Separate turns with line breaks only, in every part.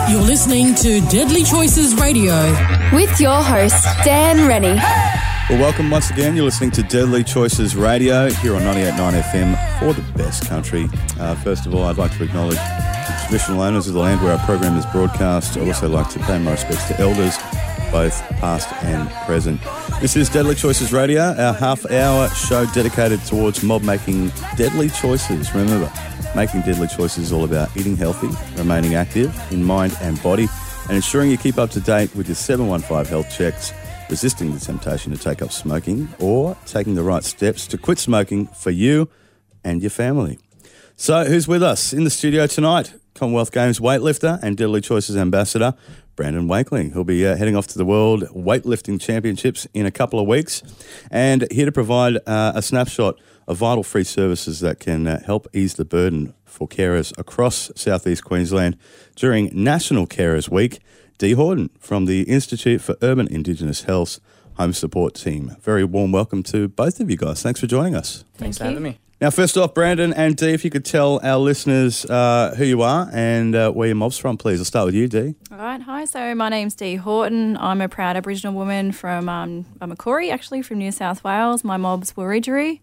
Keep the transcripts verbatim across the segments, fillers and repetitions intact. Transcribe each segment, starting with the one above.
You're listening to Deadly Choices Radio
with your host, Dan Rennie.
Well, welcome once again. You're listening to Deadly Choices Radio here on ninety-eight point nine F M for the best country. Uh, first of all, I'd like to acknowledge the traditional owners of the land where our program is broadcast. I'd also like to pay my respects to elders, both past and present. This is Deadly Choices Radio, our half-hour show dedicated towards mob making deadly choices. Remember, making deadly choices is all about eating healthy, remaining active in mind and body, and ensuring you keep up to date with your seven one five health checks, resisting the temptation to take up smoking, or taking the right steps to quit smoking for you and your family. So, who's with us in the studio tonight? Commonwealth Games weightlifter and Deadly Choices ambassador, Brandon Wakeling. He'll be uh, heading off to the World Weightlifting Championships in a couple of weeks, and here to provide uh, a snapshot of vital free services that can uh, help ease the burden for carers across southeast Queensland during National Carers Week. Dee Horton from the Institute for Urban Indigenous Health's Home Support Team. Very warm welcome to both of you guys. Thanks for joining us.
Thanks for having me.
Now, first off, Brandon and Dee, if you could tell our listeners uh, who you are and uh, where your mob's from, please. I'll start with you, Dee.
All right. Hi. So my name's Dee Horton. I'm a proud Aboriginal woman from um, Macquarie, actually, from New South Wales. My mob's Wiradjuri.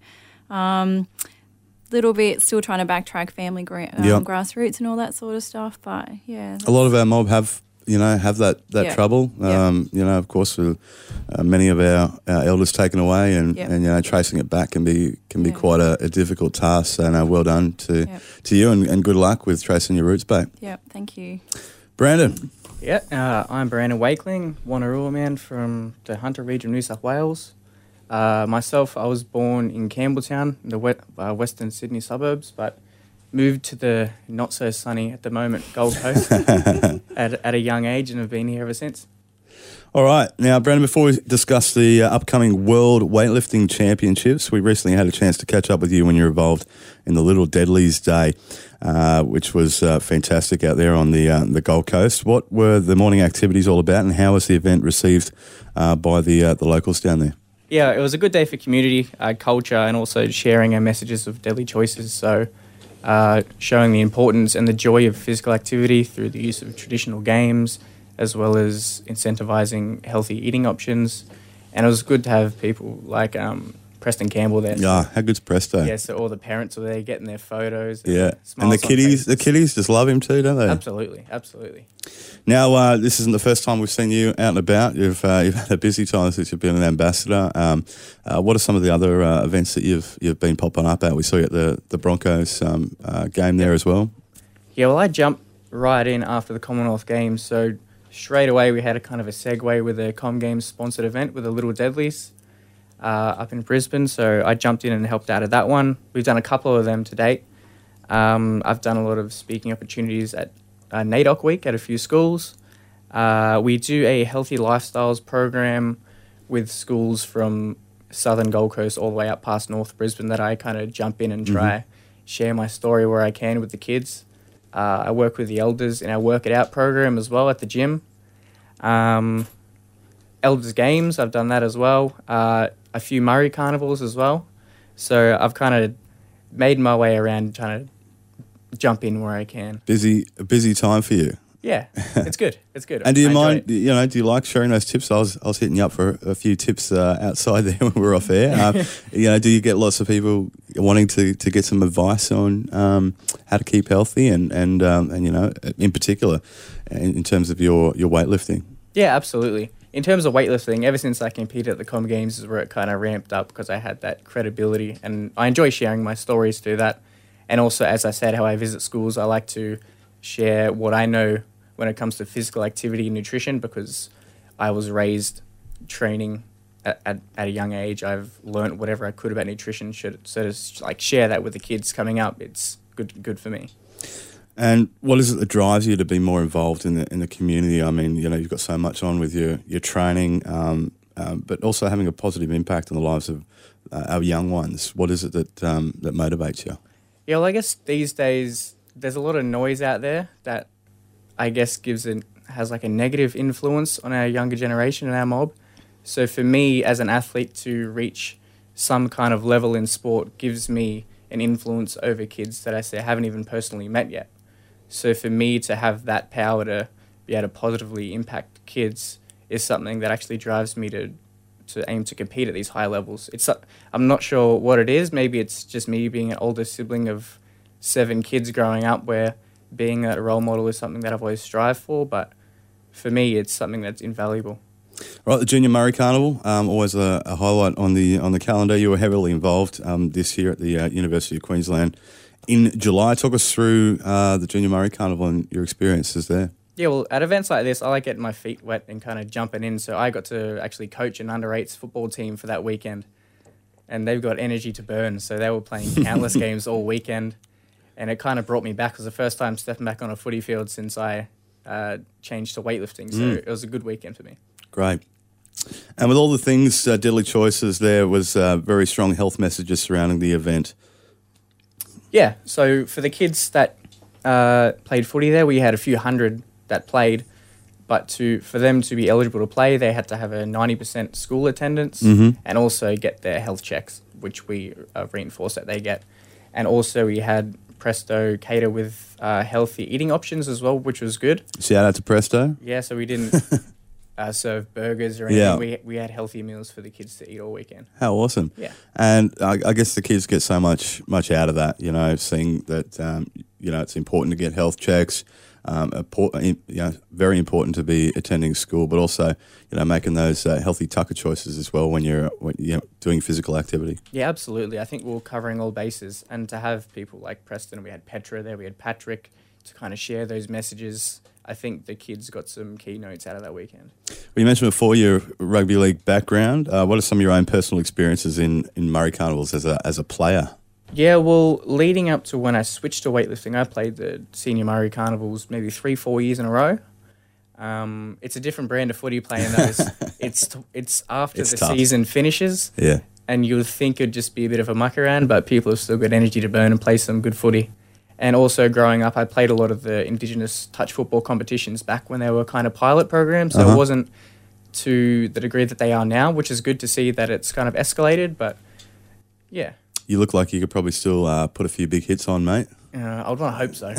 Um, little bit still trying to backtrack family gra- um,
yep.
grassroots and all that sort of stuff. But, yeah.
A lot of our mob have... you know, have that, that
yeah.
trouble. Um, yeah. You know, of course, with uh, many of our, our elders taken away and,
yep.
and, you know, tracing it back can be can be
yeah.
quite a, a difficult task. So, no, well done to
yep.
to you and, and good luck with tracing your roots back.
Yep, thank you.
Brandon.
Yeah, uh, I'm Brandon Wakeling, Wanneroo man from the Hunter region of New South Wales. Uh, myself, I was born in Campbelltown, in the wet, uh, Western Sydney suburbs, but moved to the not-so-sunny, at the moment, Gold Coast at, at a young age and have been here ever since.
All right. Now, Brandon, before we discuss the uh, upcoming World Weightlifting Championships, we recently had a chance to catch up with you when you were involved in the Little Deadlies Day, uh, which was uh, fantastic out there on the uh, the Gold Coast. What were the morning activities all about, and how was the event received uh, by the uh, the locals down there?
Yeah, it was a good day for community, uh, culture, and also sharing our messages of deadly choices. So... Uh, showing the importance and the joy of physical activity through the use of traditional games, as well as incentivising healthy eating options. And it was good to have people like um, Preston Campbell there.
Yeah, how good's Presto?
Yeah, so all the parents were there getting their photos. And
yeah, and the kiddies, the kiddies just love him too, don't they?
Absolutely, absolutely.
Now, uh, this isn't the first time we've seen you out and about. You've uh, you've had a busy time since you've been an ambassador. Um, uh, what are some of the other uh, events that you've you've been popping up at? We saw you at the the Broncos um, uh, game there as well.
Yeah, well, I jumped right in after the Commonwealth Games, so straight away we had a kind of a segue with a Com Games sponsored event with the Little Deadlies uh, up in Brisbane. So I jumped in and helped out at that one. We've done a couple of them to date. Um, I've done a lot of speaking opportunities at Uh, NAIDOC Week at a few schools. Uh, we do a healthy lifestyles program with schools from southern Gold Coast all the way up past North Brisbane that I kind of jump in and try mm-hmm. share my story where I can with the kids. Uh, I work with the elders in our Work It Out program as well at the gym. Um, Elders Games, I've done that as well. Uh, a few Murray Carnivals as well. So I've kind of made my way around trying to jump in where I can.
Busy, a busy time for you.
Yeah, it's good. It's good.
And do you
I
mind? You know, do you like sharing those tips? I was, I was hitting you up for a few tips uh, outside there when we were off air. Um, you know, do you get lots of people wanting to, to get some advice on um, how to keep healthy and and um, and you know, in particular, in, in terms of your your weightlifting?
Yeah, absolutely. In terms of weightlifting, ever since I competed at the Com Games is where it kind of ramped up because I had that credibility, and I enjoy sharing my stories through that. And also, as I said, how I visit schools, I like to share what I know when it comes to physical activity and nutrition because I was raised training at, at, at a young age. I've learned whatever I could about nutrition. Should, so to like share that with the kids coming up, it's good good for me.
And what is it that drives you to be more involved in the in the community? I mean, you know, you've got so much on with your your training, um, um, but also having a positive impact on the lives of uh, our young ones. What is it that um, that motivates you?
Yeah, well, I guess these days there's a lot of noise out there that I guess gives it has like a negative influence on our younger generation and our mob. So for me as an athlete to reach some kind of level in sport gives me an influence over kids that I say I haven't even personally met yet. So for me to have that power to be able to positively impact kids is something that actually drives me to to aim to compete at these high levels. It's uh, I'm not sure what it is. Maybe it's just me being an older sibling of seven kids growing up where being a role model is something that I've always strived for, but for me it's something that's invaluable.
Right, the Junior Murray Carnival, um, always a, a highlight on the on the calendar. You were heavily involved um, this year at the uh, University of Queensland in July. Talk us through uh, the Junior Murray Carnival and your experiences there.
Yeah, well, at events like this, I like getting my feet wet and kind of jumping in. So I got to actually coach an under eights football team for that weekend, and they've got energy to burn. So they were playing countless games all weekend, and it kind of brought me back. It was the first time stepping back on a footy field since I uh, changed to weightlifting. So mm. it was a good weekend for me.
Great. And with all the things, uh, Deadly Choices, there was uh, very strong health messages surrounding the event.
Yeah, so for the kids that uh, played footy there, we had a few hundred that played, but to for them to be eligible to play, they had to have a ninety percent school attendance mm-hmm. and also get their health checks, which we uh, reinforce that they get. And also we had Presto cater with uh, healthy eating options as well, which was good.
Shout out to Presto.
Yeah, so we didn't... Uh, serve burgers or anything. Yeah. We we had healthy meals for the kids to eat all weekend.
How awesome!
Yeah,
and I, I guess the kids get so much much out of that. You know, seeing that um, you know it's important to get health checks. Um, important, you know, very important to be attending school, but also you know making those uh, healthy tucker choices as well when you're when, you know, doing physical activity.
Yeah, absolutely. I think we're covering all bases, and to have people like Preston, we had Petra there, we had Patrick to kind of share those messages. I think the kids got some keynotes out of that weekend.
Well, you mentioned before your rugby league background. Uh, what are some of your own personal experiences in, in Murray Carnivals as a as a player?
Yeah, well, leading up to when I switched to weightlifting, I played the Senior Murray Carnivals maybe three, four years in a row. Um, it's a different brand of footy playing those. it's it's after it's the tough. season finishes.
Yeah.
And you would think it'd just be a bit of a muck around, but people have still got energy to burn and play some good footy. And also growing up, I played a lot of the Indigenous touch football competitions back when they were kind of pilot programs. So uh-huh. it wasn't to the degree that they are now, which is good to see that it's kind of escalated. But yeah.
You look like you could probably still uh, put a few big hits on, mate.
Uh, I would want to hope so.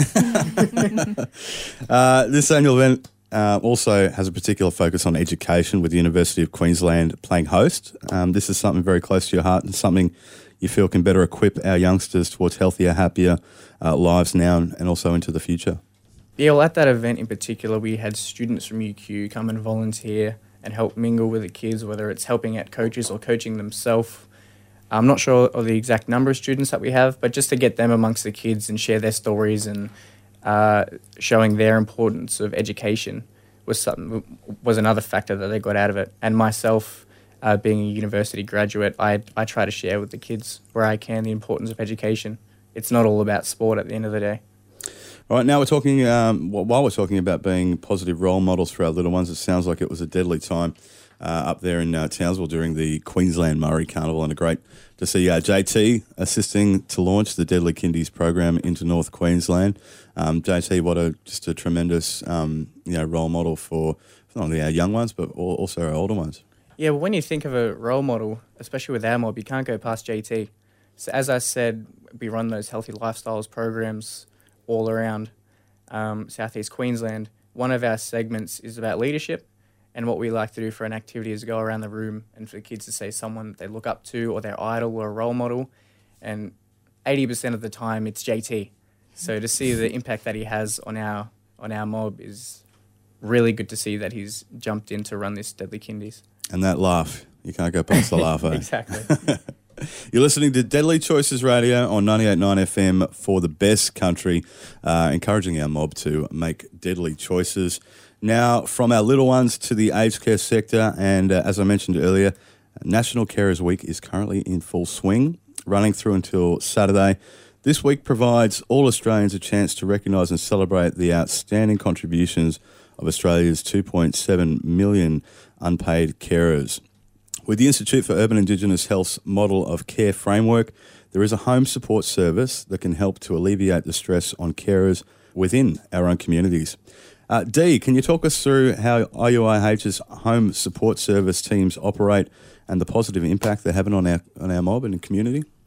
uh, this annual event uh, also has a particular focus on education, with the University of Queensland playing host. Um, this is something very close to your heart and something you feel can better equip our youngsters towards healthier, happier uh, lives now and also into the future.
Yeah, well, at that event in particular, we had students from U Q come and volunteer and help mingle with the kids, whether it's helping out coaches or coaching themselves. I'm not sure of the exact number of students that we have, but just to get them amongst the kids and share their stories and uh, showing their importance of education was something was another factor that they got out of it. And myself, Uh, being a university graduate, I I try to share with the kids where I can the importance of education. It's not all about sport at the end of the day.
All right, now we're talking, um, while we're talking about being positive role models for our little ones, it sounds like it was a deadly time uh, up there in uh, Townsville during the Queensland Murray Carnival, and a great to see uh, J T assisting to launch the Deadly Kindies program into North Queensland. Um, J T, what a just a tremendous um, you know role model for not only our young ones, but also our older ones.
Yeah, well, when you think of a role model, especially with our mob, you can't go past J T. So as I said, we run those healthy lifestyles programs all around um, Southeast Queensland. One of our segments is about leadership, and what we like to do for an activity is go around the room and for the kids to say someone they look up to or their idol or a role model, and eighty percent of the time it's J T. So to see the impact that he has on our on our mob is really good to see that he's jumped in to run this Deadly Kindies.
And that laugh, you can't go past the laugh, eh?
Exactly.
You're listening to Deadly Choices Radio on ninety-eight point nine F M for the best country, uh, encouraging our mob to make deadly choices. Now, from our little ones to the aged care sector, and uh, as I mentioned earlier, National Carers Week is currently in full swing, running through until Saturday. This week provides all Australians a chance to recognise and celebrate the outstanding contributions of Australia's two point seven million unpaid carers. With the Institute for Urban Indigenous Health's model of care framework, there is a home support service that can help to alleviate the stress on carers within our own communities. Uh, Dee, can you talk us through how I U I H's home support service teams operate and the positive impact they're having on our on our mob and community?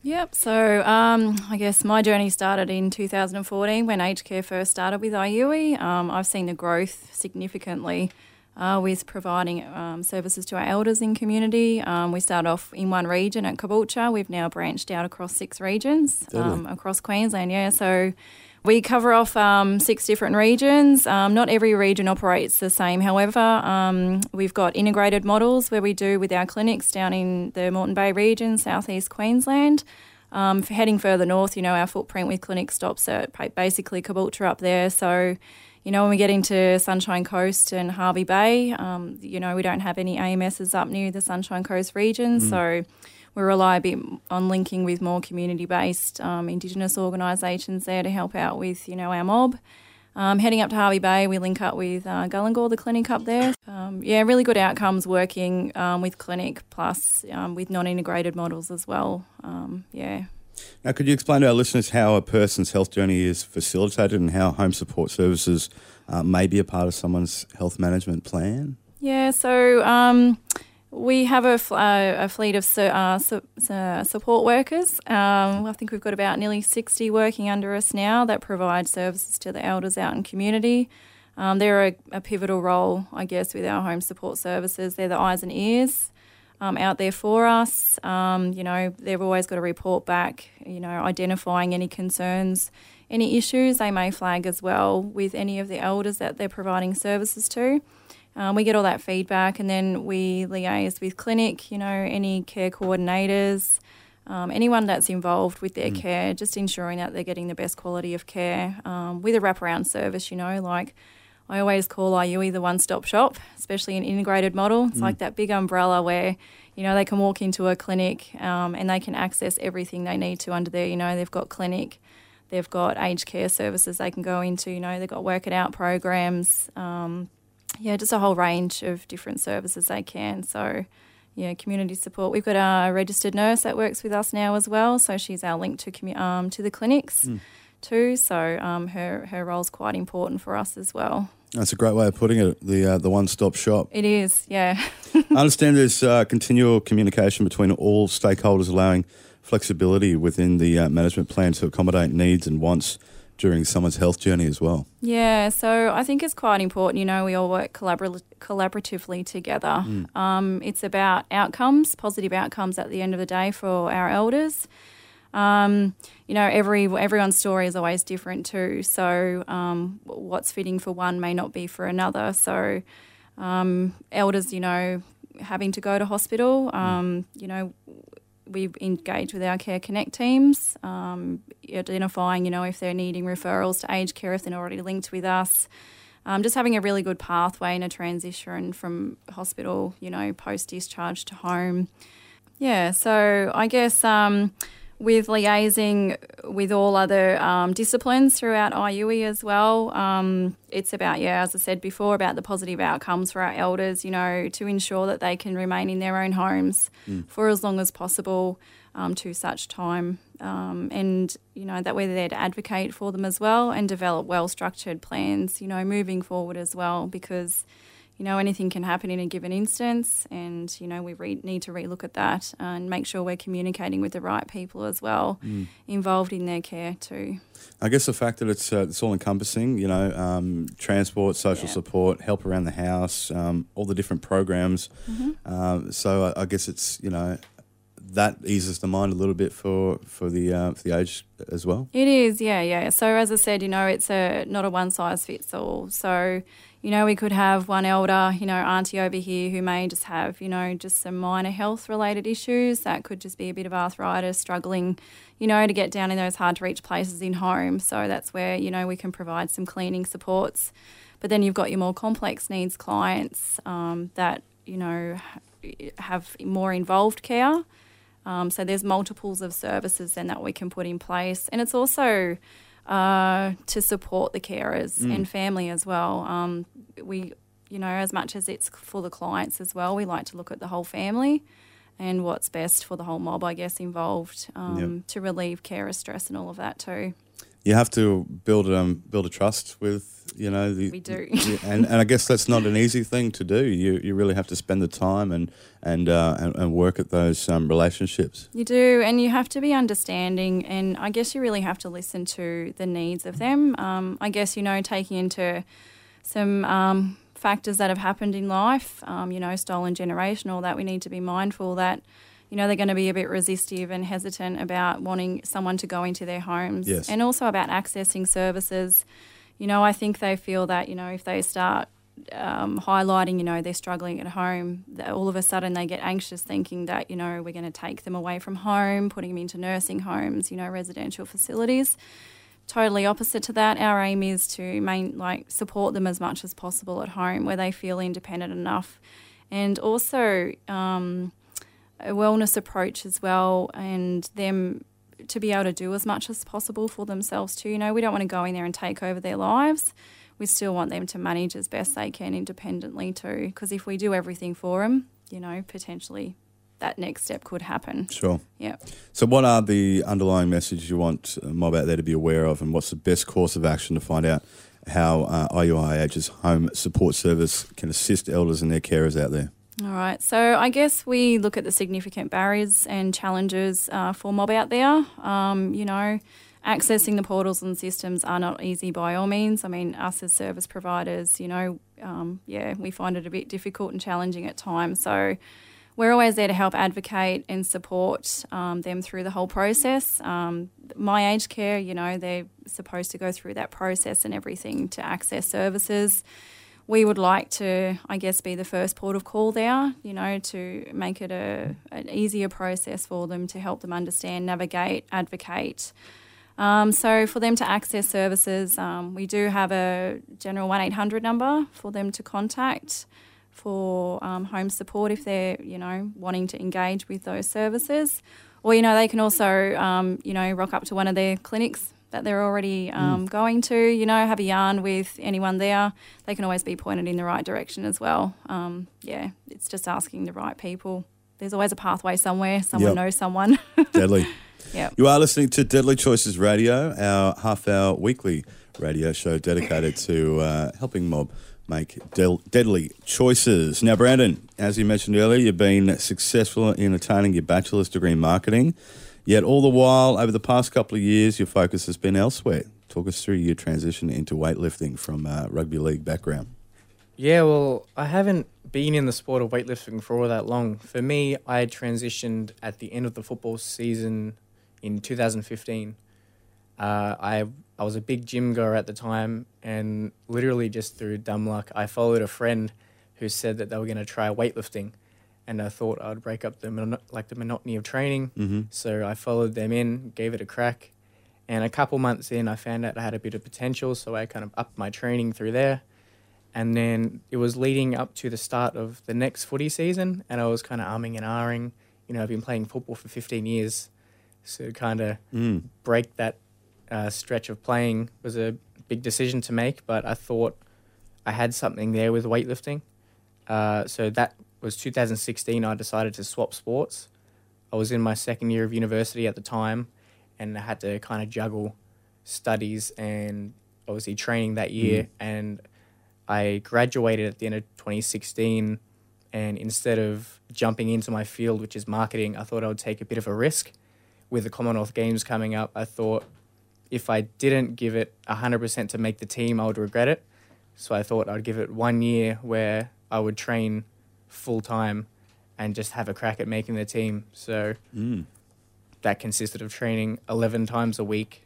Yep. So um, I guess my journey started in two thousand fourteen when aged care first started with I U I. Um, I've seen the growth significantly uh, with providing um, services to our elders in community. Um, we started off in one region at Caboolture. We've now branched out across six regions um, across Queensland. Yeah. So we cover off um, six different regions. Um, not every region operates the same. However, um, we've got integrated models where we do with our clinics down in the Moreton Bay region, southeast Queensland. Um, for heading further north, you know, our footprint with clinic stops at basically Caboolture up there. So, you know, when we get into Sunshine Coast and Hervey Bay, um, you know, we don't have any A M Ss up near the Sunshine Coast region. Mm. So we rely a bit on linking with more community-based um, Indigenous organisations there to help out with, you know, our mob. Um, heading up to Hervey Bay, we link up with uh, Gullingore, the clinic up there. Um, yeah, really good outcomes working um, with clinic plus um, with non-integrated models as well. Um, yeah.
Now, could you explain to our listeners how a person's health journey is facilitated and how home support services uh, may be a part of someone's health management plan?
Yeah, so um, we have a, f- uh, a fleet of su- uh, su- su- support workers. Um, I think we've got about nearly sixty working under us now that provide services to the elders out in community. Um, they're a, a pivotal role, I guess, with our home support services. They're the eyes and ears um, out there for us. Um, you know, they've always got to report back, you know, identifying any concerns, any issues they may flag as well with any of the elders that they're providing services to. Um, we get all that feedback and then we liaise with clinic, you know, any care coordinators, um, anyone that's involved with their mm. care, just ensuring that they're getting the best quality of care um, with a wraparound service, you know, like I always call I U I the one-stop shop, especially an integrated model. It's mm. like that big umbrella where, you know, they can walk into a clinic um, and they can access everything they need to under there. You know, they've got clinic, they've got aged care services they can go into, you know, they've got work it out programs, um, yeah, just a whole range of different services they can. So, yeah, community support. We've got a registered nurse that works with us now as well. So she's our link to commu- um, to the clinics mm. too. So um, her her role's quite important for us as well.
That's a great way of putting it, the uh, the one-stop shop.
It is, yeah.
I understand there's uh, continual communication between all stakeholders, allowing flexibility within the uh, management plan to accommodate needs and wants during someone's health journey as well.
Yeah, so I think it's quite important, you know, we all work collabor- collaboratively together. Mm. Um, it's about outcomes, positive outcomes at the end of the day for our elders. Um, you know, every everyone's story is always different too, so um, what's fitting for one may not be for another. So um, elders, you know, having to go to hospital, um, mm. you know, we engage with our Care Connect teams, um, identifying, you know, if they're needing referrals to aged care, if they're already linked with us. Um, just having a really good pathway in a transition from hospital, you know, post-discharge to home. Yeah, so I guess um, with liaising with all other um, disciplines throughout I U I as well, um, it's about, yeah, as I said before, about the positive outcomes for our elders, you know, to ensure that they can remain in their own homes mm. for as long as possible um, to such time. Um, and, you know, that we're there to advocate for them as well and develop well-structured plans, you know, moving forward as well, because, you know, anything can happen in a given instance and, you know, we re- need to relook at that and make sure we're communicating with the right people as well mm. involved in their care too.
I guess the fact that it's uh, it's all encompassing, you know, um, transport, social yeah. support, help around the house, um, all the different programs. Mm-hmm. Um, so I, I guess it's, you know, that eases the mind a little bit for for the uh, for the age as well. It
is, yeah, yeah. So as I said, you know, it's a not a one size fits all. So, you know, we could have one elder, you know, auntie over here who may just have, you know, just some minor health related issues. That could just be a bit of arthritis, struggling, you know, to get down in those hard to reach places in home. So that's where, you know, we can provide some cleaning supports. But then you've got your more complex needs clients um, that, you know, have more involved care. Um, so there's multiples of services then that we can put in place. And it's also uh, to support the carers mm. and family as well. Um, we, you know, as much as it's for the clients as well, we like to look at the whole family and what's best for the whole mob, I guess, involved um, yep. to relieve carer stress and all of that too.
you have to build um build a trust with, you know, the,
We do.
the- and and I guess that's not an easy thing to do. You you really have to spend the time and and uh, and, and work at those um, relationships.
You do, and you have to be understanding, and I guess you really have to listen to the needs of them. Um, I guess, you know, taking into some um, factors that have happened in life, um, you know, stolen generation, all that, we need to be mindful that, you know, they're going to be a bit resistive and hesitant about wanting someone to go into their homes.
Yes.
And also about accessing services. You know, I think they feel that, you know, if they start um, highlighting, you know, they're struggling at home, that all of a sudden they get anxious thinking that, you know, we're going to take them away from home, putting them into nursing homes, you know, residential facilities. Totally opposite to that. Our aim is to main, like support them as much as possible at home where they feel independent enough. And also um, a wellness approach as well, and them to be able to do as much as possible for themselves too. You know, we don't want to go in there and take over their lives. We still want them to manage as best they can independently too, because if we do everything for them, you know, potentially that next step could happen.
Sure.
Yeah.
So what are the underlying messages you want uh, Mob out there to be aware of, and what's the best course of action to find out how uh, I U I H's home support service can assist elders and their carers out there?
All right. So I guess we look at the significant barriers and challenges uh, for Mob out there. Um, you know, accessing the portals and systems are not easy by all means. I mean, us as service providers, you know, um, yeah, we find it a bit difficult and challenging at times. So we're always there to help advocate and support um, them through the whole process. Um, My Aged Care, you know, they're supposed to go through that process and everything to access services. We would like to, I guess, be the first port of call there, you know, to make it a an easier process for them, to help them understand, navigate, advocate. Um, so for them to access services, um, we do have a general one eight hundred number for them to contact for um, home support if they're, you know, wanting to engage with those services. Or, you know, they can also, um, you know, rock up to one of their clinics that they're already um, mm. going to, you know, have a yarn with anyone there. They can always be pointed in the right direction as well. Um, yeah, it's just asking the right people. There's always a pathway somewhere. Someone
Yep.
knows someone.
Deadly.
Yeah.
You are listening to Deadly Choices Radio, our half-hour weekly radio show dedicated to uh, helping Mob make del- deadly choices. Now, Brandon, as you mentioned earlier, you've been successful in attaining your bachelor's degree in marketing, yet all the while, over the past couple of years, your focus has been elsewhere. Talk us through your transition into weightlifting from a rugby league background.
Yeah, well, I haven't been in the sport of weightlifting for all that long. For me, I transitioned at the end of the football season in two thousand fifteen. Uh, I I was a big gym goer at the time, and literally just through dumb luck, I followed a friend who said that they were going to try weightlifting, and I thought I'd break up the mono- like the monotony of training.
Mm-hmm.
So I followed them in, gave it a crack, and a couple months in, I found out I had a bit of potential, so I kind of upped my training through there. And then it was leading up to the start of the next footy season, and I was kind of umming and ahhing. You know, I've been playing football for fifteen years, so to kind of
Mm.
break that uh, stretch of playing was a big decision to make, but I thought I had something there with weightlifting. Uh, so that was two thousand sixteen, I decided to swap sports. I was in my second year of university at the time, and I had to kind of juggle studies and obviously training that year. Mm. And I graduated at the end of twenty sixteen, and instead of jumping into my field, which is marketing, I thought I would take a bit of a risk. With the Commonwealth Games coming up, I thought if I didn't give it one hundred percent to make the team, I would regret it. So I thought I'd give it one year where I would train full-time and just have a crack at making the team. So
Mm.
that consisted of training eleven times a week,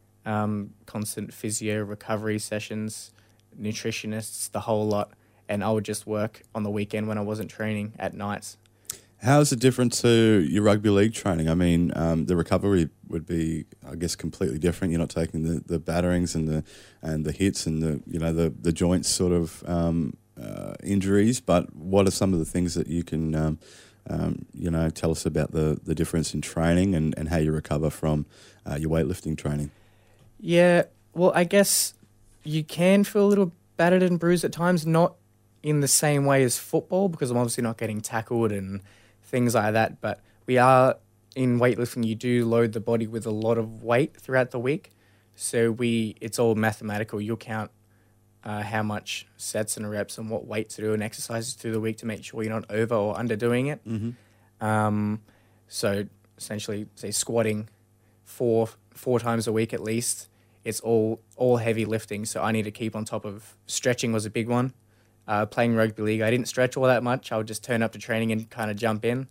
um, constant physio, recovery sessions, nutritionists, the whole lot. And I would just work on the weekend when I wasn't training at nights.
How is it different to your rugby league training? I mean, um, the recovery would be, I guess, completely different. You're not taking the, the batterings and the and the hits and the you know the the joints sort of um, uh, injuries. But what are some of the things that you can um, um, you know tell us about the, the difference in training and, and how you recover from uh, your weightlifting training?
Yeah, well, I guess you can feel a little battered and bruised at times, not in the same way as football, because I'm obviously not getting tackled and things like that, but we are, in weightlifting, you do load the body with a lot of weight throughout the week. So we, it's all mathematical. You'll count uh, how much sets and reps and what weight to do and exercises through the week to make sure you're not over or underdoing it.
Mm-hmm.
Um, so essentially, say squatting four four times a week at least. It's all all heavy lifting. So I need to keep on top of stretching was a big one. Uh, playing rugby league, I didn't stretch all that much. I would just turn up to training and kind of jump in.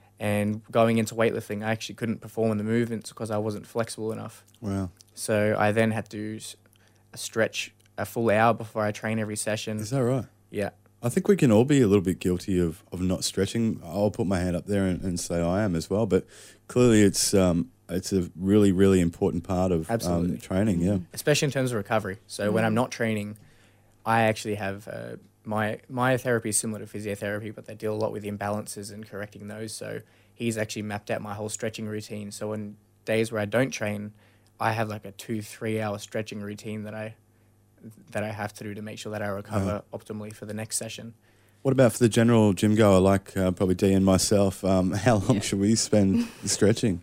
And going into weightlifting, I actually couldn't perform in the movements because I wasn't flexible enough.
Wow.
So I then had to do a stretch a full hour before I train every session.
Is that right?
Yeah.
I think we can all be a little bit guilty of, of not stretching. I'll put my hand up there and, and say I am as well. But clearly it's um, it's a really, really important part of um, training, yeah.
Especially in terms of recovery. So mm. when I'm not training, I actually have... Uh, My myotherapy is similar to physiotherapy, but they deal a lot with imbalances and correcting those. So he's actually mapped out my whole stretching routine. So on days where I don't train, I have like a two, three hour stretching routine that I that I have to do to make sure that I recover uh, optimally for the next session.
What about for the general gym goer like uh, probably Dee and myself? Um, how long yeah. should we spend stretching?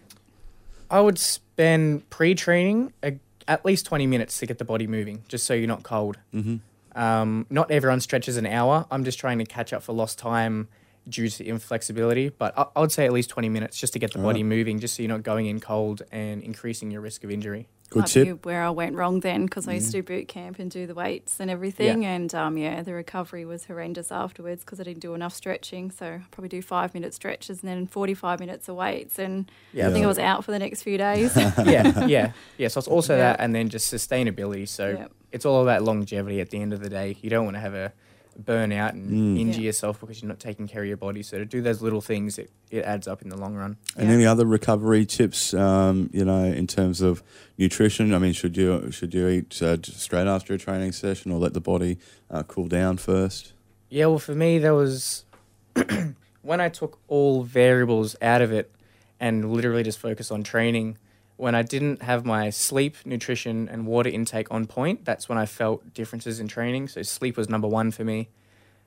I would spend pre-training a, at least twenty minutes to get the body moving, just so you're not cold.
Mm-hmm.
Um, not everyone stretches an hour. I'm just trying to catch up for lost time due to inflexibility, but I, I would say at least twenty minutes just to get the All body right. moving, just so you're not going in cold and increasing your risk of injury.
Good
Might
tip.
be where I went wrong then, because I used to
Mm.
do boot camp and do the weights and everything,
Yeah.
and um, yeah, the recovery was horrendous afterwards because I didn't do enough stretching. So I probably do five minute stretches and then forty-five minutes of weights, and
Yeah.
I think I was out for the next few days.
yeah, yeah, yeah. So it's also
Yeah.
that, and then just sustainability. So
Yep.
it's all about longevity. At the end of the day, you don't want to have a burnout and
Mm.
injure
Yeah.
yourself because you're not taking care of your body. So to do those little things, it, it adds up in the long run.
And
Yeah.
any other recovery tips, um, you know, in terms of nutrition? I mean, should you should you eat uh, just straight after a training session or let the body uh, cool down first?
Yeah, well, for me, there was when I took all variables out of it and literally just focused on training. When I didn't have my sleep, nutrition, and water intake on point, that's when I felt differences in training. So sleep was number one for me.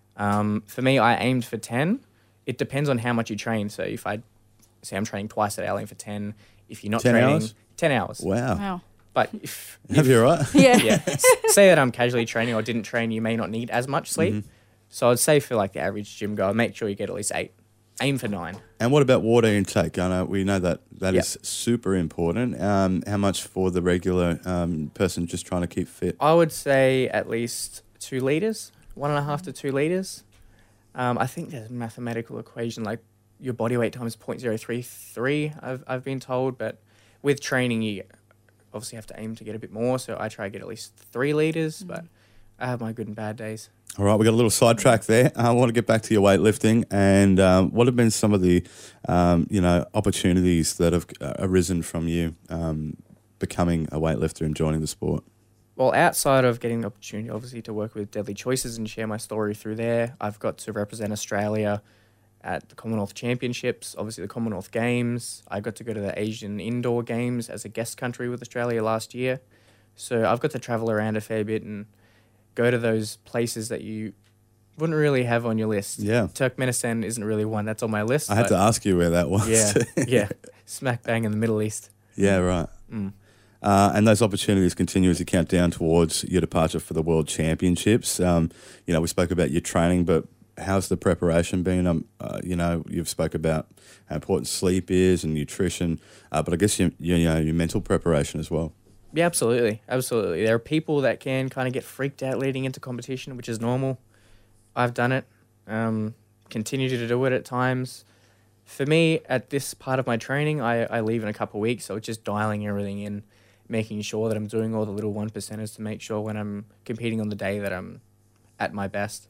Um, for me, I aimed for ten. It depends on how much you train. So if I say I'm training twice a day, I'll aim for ten. If you're not
ten
training,
hours?
ten hours.
Wow.
Wow.
But if,
Have
if
you right?
Yeah.
yeah, s- say that I'm casually training or didn't train, you may not need as much sleep.
Mhm.
So I'd say for like the average gym goer, make sure you get at least eight. Aim for nine.
And what about water intake? I know we know that that
Yep.
is super important. Um, how much for the regular um, person just trying to keep fit?
I would say at least two liters, one and a half to two liters. Um, I think there's a mathematical equation like your body weight times zero point zero three three. I've I've been told, but with training, you obviously have to aim to get a bit more. So I try to get at least three liters, but I have my good and bad days.
All right, we got a little sidetrack there. I want to get back to your weightlifting, and um, what have been some of the, um, you know, opportunities that have uh, arisen from you um, becoming a weightlifter and joining the sport?
Well, outside of getting the opportunity, obviously, to work with Deadly Choices and share my story through there, I've got to represent Australia at the Commonwealth Championships, obviously the Commonwealth Games. I got to go to the Asian Indoor Games as a guest country with Australia last year. So I've got to travel around a fair bit and go to those places that you wouldn't really have on your list.
Yeah.
Turkmenistan isn't really one that's on my list.
I had
but
to ask you where that was.
Yeah, yeah. Smack bang in the Middle East.
Yeah, right.
Mm.
Uh, and those opportunities continue as you count down towards your departure for the World Championships. Um, you know, we spoke about your training, but how's the preparation been? Um, uh, you know, you've spoke about how important sleep is and nutrition, uh, but I guess your, your, you know, your mental preparation as well.
Yeah, absolutely. Absolutely. There are people that can kind of get freaked out leading into competition, which is normal. I've done it, um, continue to do it at times. For me, at this part of my training, I, I leave in a couple of weeks, so it's just dialing everything in, making sure that I'm doing all the little one percenters to make sure when I'm competing on the day that I'm at my best.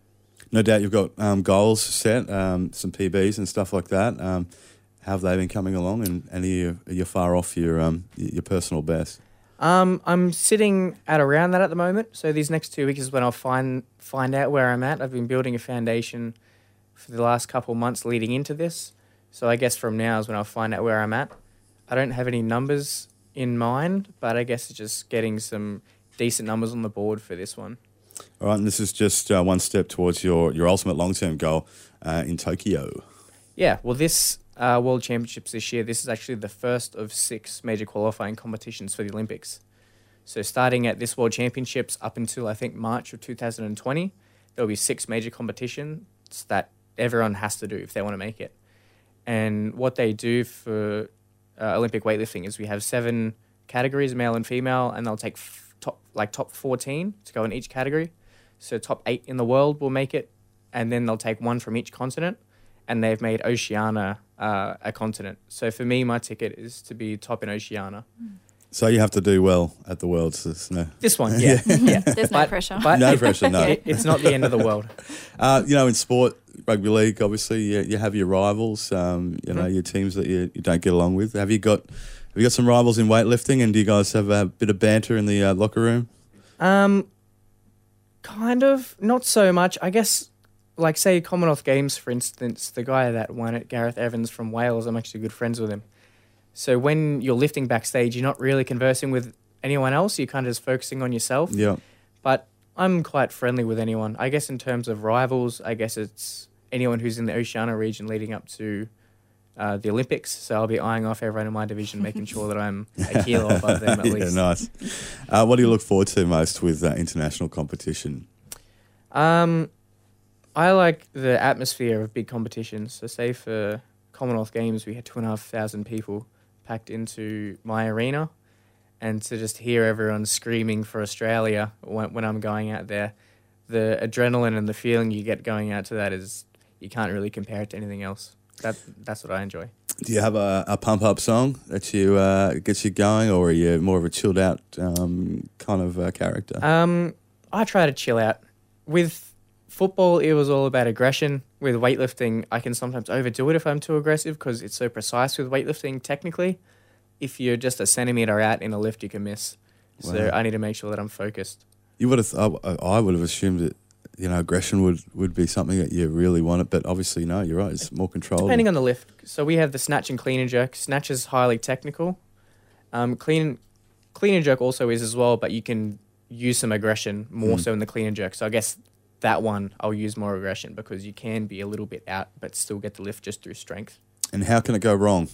No doubt you've got um, goals set, um, some P Bs and stuff like that. Um, how have they been coming along, and, and are, you, are you far off your um, your personal best?
Um, I'm sitting at around that at the moment. So these next two weeks is when I'll find find out where I'm at. I've been building a foundation for the last couple of months leading into this. So I guess from now is when I'll find out where I'm at. I don't have any numbers in mind, but I guess it's just getting some decent numbers on the board for this one.
All right, and this is just uh, one step towards your, your ultimate long-term goal uh, in Tokyo.
Yeah, well, this uh, World Championships this year, this is actually the first of six major qualifying competitions for the Olympics. So starting at this World Championships up until I think March of two thousand twenty, there'll be six major competitions that everyone has to do if they want to make it. And what they do for uh, Olympic weightlifting is we have seven categories, male and female, and they'll take f- top like top fourteen to go in each category. So top eight in the world will make it, and then they'll take one from each continent, and they've made Oceania uh, a continent. So for me, my ticket is to be top in Oceania.
So you have to do well at the Worlds. There's no,
This one, yeah. yeah.
There's no
But-
pressure.
But
no pressure, no.
it- it's not the end of the world.
Uh, you know, in sport, rugby league, obviously, you, you have your rivals. Um, you know,
Mhm.
your teams that you, you don't get along with. Have you got have you got some rivals in weightlifting? And do you guys have a bit of banter in the uh, locker room?
Um, kind of, not so much. I guess, like, say, Commonwealth Games, for instance, the guy that won it, Gareth Evans from Wales, I'm actually good friends with him. So when you're lifting backstage, you're not really conversing with anyone else. You're kind of just focusing on yourself.
Yeah.
But I'm quite friendly with anyone. I guess in terms of rivals, I guess it's anyone who's in the Oceania region leading up to uh, the Olympics. So I'll be eyeing off everyone in my division, making sure that I'm a kilo above them at
yeah,
least.
nice. Uh, what do you look forward to most with uh, international competition?
Um, I like the atmosphere of big competitions. So say for Commonwealth Games, we had two and a half thousand people packed into my arena, and to just hear everyone screaming for Australia when, when I'm going out there, the adrenaline and the feeling you get going out to that is, you can't really compare it to anything else. That That's what I enjoy.
Do you have a, a pump up song that you uh, gets you going, or are you more of a chilled out um, kind of uh, character?
Um, I try to chill out. With football, it was all about aggression. With weightlifting, I can sometimes overdo it if I'm too aggressive because it's so precise with weightlifting technically. If you're just a centimetre out in a lift, you can miss. So
Wow.
I need to make sure that I'm focused.
You would have, th- I I would have assumed that, you know, aggression would, would be something that you really wanted, but obviously no, you're right. It's more controlled.
Depending on the lift. So we have the snatch and clean and jerk. Snatch is highly technical. Um, clean, clean and jerk also is as well, but you can use some aggression more
Mm.
so in the clean and jerk. So I guess that one I'll use more aggression because you can be a little bit out but still get the lift just through strength.
And how can it go wrong?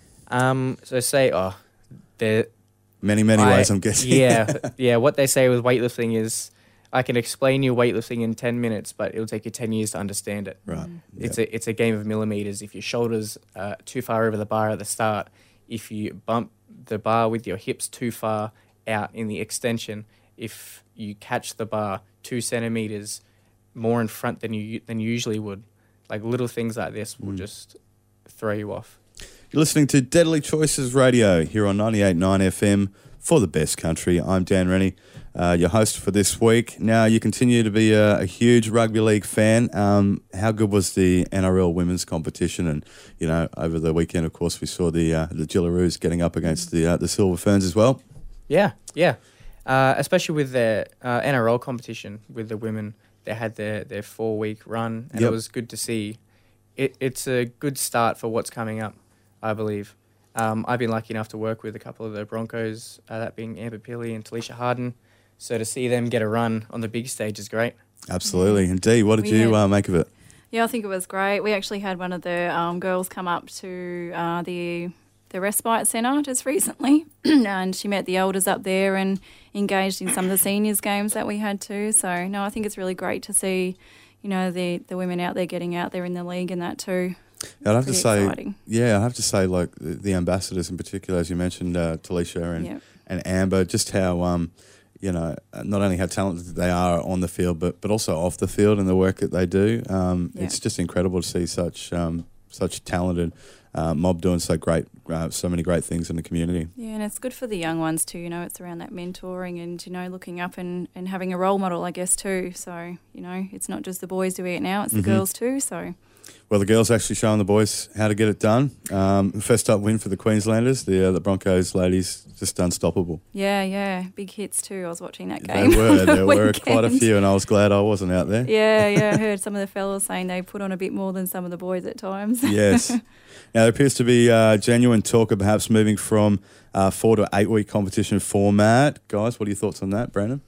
Um, so say, oh, there.
Many, many
I-
ways, I'm guessing.
Yeah, yeah. What they say with weightlifting is, I can explain you weightlifting in ten minutes, but it'll take you ten years to understand it.
Right.
It's
Yeah.
a it's a game of millimeters. If your shoulders are too far over the bar at the start, if you bump the bar with your hips too far out in the extension, if you catch the bar two centimeters more in front than you than you usually would, like little things like this will
Mm.
just throw you off.
You're listening to Deadly Choices Radio here on ninety-eight point nine F M for the best country. I'm Dan Rennie, uh, your host for this week. Now, you continue to be a, a huge rugby league fan. Um, how good was the N R L women's competition? And, you know, over the weekend, of course, we saw the uh, the Gillaroos getting up against the uh, the Silver Ferns as well.
Yeah, yeah. Uh, especially with the uh, N R L competition with the women, they had their, their four week run, and
Yep.
it was good to see. It, it's a good start for what's coming up, I believe. Um, I've been lucky enough to work with a couple of the Broncos, uh, that being Amber Pilley and Talisha Harden. So to see them get a run on the big stage is great.
Absolutely. And Dee, what did
We
you
had-
uh, make of it?
Yeah, I think it was great. We actually had one of the um, girls come up to uh, the the respite centre just recently, and she met the elders up there and engaged in some of the seniors games that we had too. So no, I think it's really great to see, you know, the the women out there getting out there in the league and that too.
I'd have to
Pretty
say,
exciting.
yeah, I have to say, like the, the ambassadors in particular, as you mentioned, uh, Talisha and
Yep.
and Amber, just how um, you know, not only how talented they are on the field, but but also off the field and the work that they do. Um,
Yeah.
It's just incredible to see such um, such talented uh, mob doing so great, uh, so many great things in the community.
Yeah, and it's good for the young ones too, you know, it's around that mentoring and, you know, looking up and, and having a role model, I guess, too. So, you know, it's not just the boys doing it now, it's the
Mhm.
girls too, so.
Well, the girls actually showing the boys how to get it done. Um, first up win for the Queenslanders. The uh, the Broncos ladies just unstoppable.
Yeah, yeah, big hits too. I was watching that
They
game.
were.
on the
There were quite a
weekend.
few, and I was glad I wasn't out there.
Yeah, yeah, I heard some of the fellas saying they put on a bit more than some of the boys at times.
Yes. Now, there appears to be uh, genuine talk of perhaps moving from uh, four to eight week competition format. Guys, what are your thoughts on that, Brandon?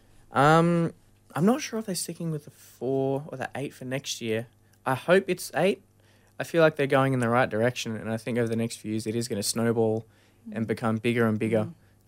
Um, I'm not sure if they're sticking with the four or the eight for next year. I hope it's eight. I feel like they're going in the right direction, and I think over the next few years it is going to snowball and become bigger and bigger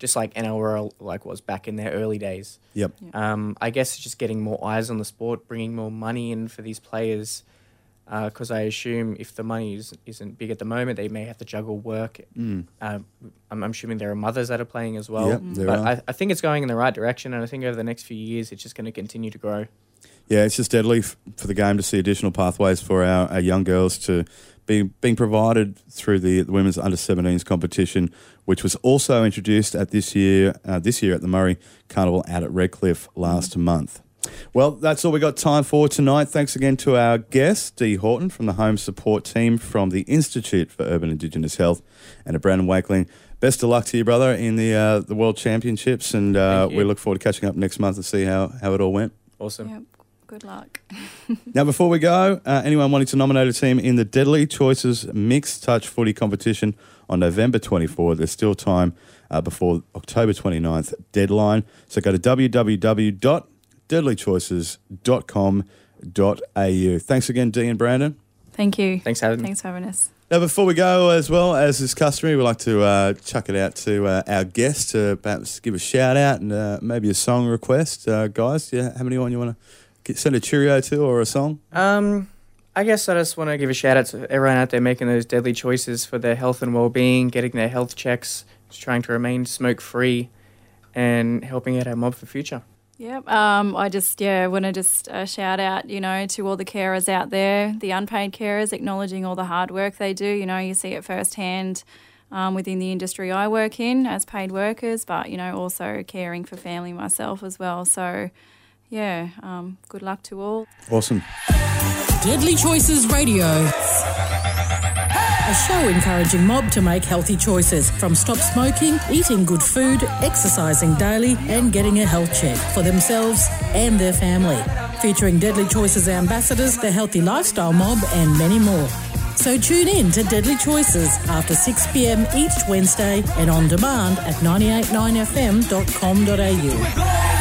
just like N R L like was back in their early days.
Yep.
Um, I guess it's just getting more eyes on the sport, bringing more money in for these players. Because uh, I assume if the money is, isn't big at the moment, they may have to juggle work.
Mm.
Uh, I'm, I'm assuming there are mothers that are playing as well.
Yep, there
but
are.
I, I think it's going in the right direction, and I think over the next few years, it's just going to continue to grow.
Yeah, it's just deadly f- for the game to see additional pathways for our, our young girls to be being provided through the, the women's under seventeens competition, which was also introduced at this year uh, this year at the Murray Carnival out at Redcliffe last mm. month. Well, that's all we got time for tonight. Thanks again to our guest, Dee Horton, from the home support team from the Institute for Urban Indigenous Health, and to Brandon Wakeling. Best of luck to you, brother, in the uh, the World Championships, and uh, we look forward to catching up next month to see how, how it all went.
Awesome.
Yep. Good luck.
Now, before we go, uh, anyone wanting to nominate a team in the Deadly Choices Mixed Touch Footy competition on November twenty-fourth, there's still time uh, before October twenty-ninth deadline. So go to w w w dot deadly choices dot com dot a u. Thanks again, Dee and Brandon.
Thank you.
Thanks for having me.
Thanks for having us.
Now, before we go, as well, as is customary, we'd like to uh, chuck it out to uh, our guests to perhaps give a shout out and uh, maybe a song request. Uh, guys, do you have anyone you want to send a cheerio to or a song?
Um, I guess I just want to give a shout out to everyone out there making those deadly choices for their health and well-being, getting their health checks, just trying to remain smoke-free, and helping out our mob for future.
Yep. Um, I just, yeah, want to just uh, shout out, you know, to all the carers out there, the unpaid carers, acknowledging all the hard work they do. You know, you see it firsthand um, within the industry I work in as paid workers, but, you know, also caring for family myself as well. So, yeah, um, good luck to all.
Awesome.
Deadly Choices Radio. A show encouraging mob to make healthy choices, from stop smoking, eating good food, exercising daily and getting a health check for themselves and their family. Featuring Deadly Choices ambassadors, the Healthy Lifestyle Mob and many more. So tune in to Deadly Choices after six p m each Wednesday and on demand at nine eight nine f m dot com dot a u.